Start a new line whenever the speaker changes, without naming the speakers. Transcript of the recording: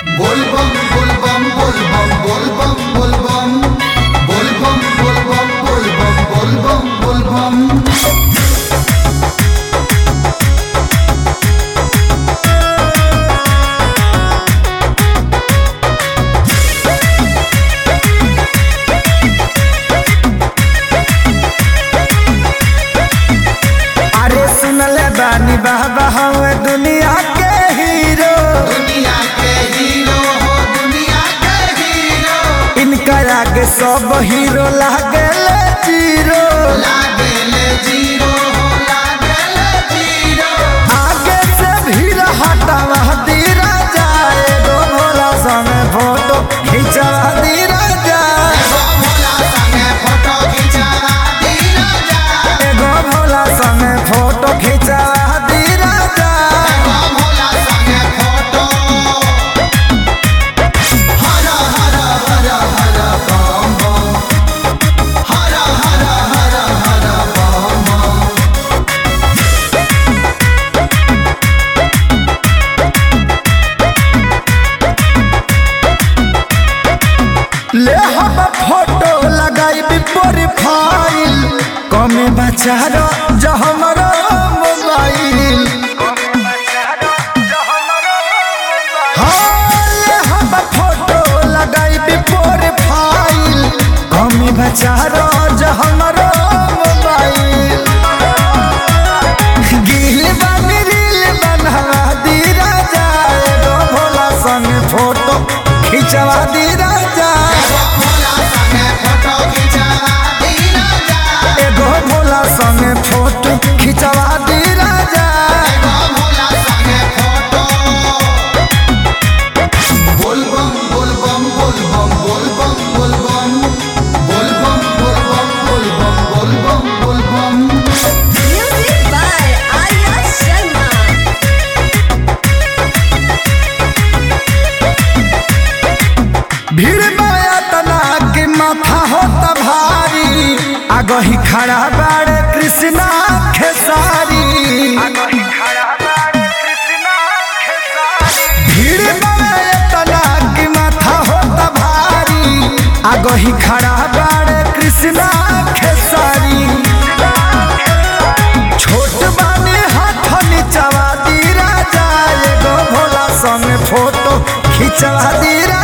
बोलबम बोलबम बोलबम बोलबम बोलबम बोलबम बोलबम बोलबम बोलबम बोलबम।
अरे सुनले बानी बाबा हवे दुनिया के हीरो,
दुनिया के हीरो हो दुनिया के हीरो।
इनका आगे सब हीरो लागेले जीरो।
लागेले जीरो हो लागेले जीरो।
आगे से भीड़ हटावा दीरा जाए, दो भोला संगे फोटो खिंचवा दीरा जाए।
एगो भोला संगे फोटो खिंचवा दीरा जा।
एगो भोला संगे फोटो खिंचवा दीरा जाए।
एगो भोला संगे फोटो। हर हर हर हर बम बम। हर हर हर हर बम बम।
ले हम फोटो लगाई प्रोफाइल, कमे बचारो जो हमारा मोबाइल। हाँ, ले हम फोटो लगाई प्रोफाइल, कमे बचारो जो हमारा मोबाइल। गिल बनी रील बनवा दीरा जाए, दो भोला संग फोटो खिंचवा दीरा जाए।
एगो भोला संगे फोटो खिंचवा दीरा जा।
एगो भोला संगे फोटो खिंचवा दीरा जाए।
एगो भोला संगे फोटो। बोलबम बोलबम बोलबम बोलबम बोलबम बोलबम बोलबम बोलबम बोलबम बोलबम।
Music by Arya Sharma.
भीड़ माया तना के माथा होता भारी, आगही खड़ा बाड़े कृष्णा खेसारी। भीड़ माया तना के माथा होता भारी, आगही खड़ा बाड़े कृष्णा खेसारी। छोट बानी हाथ नीचवा दीरा जाए, एगो भोला संग फोटो खिंचवा दीरा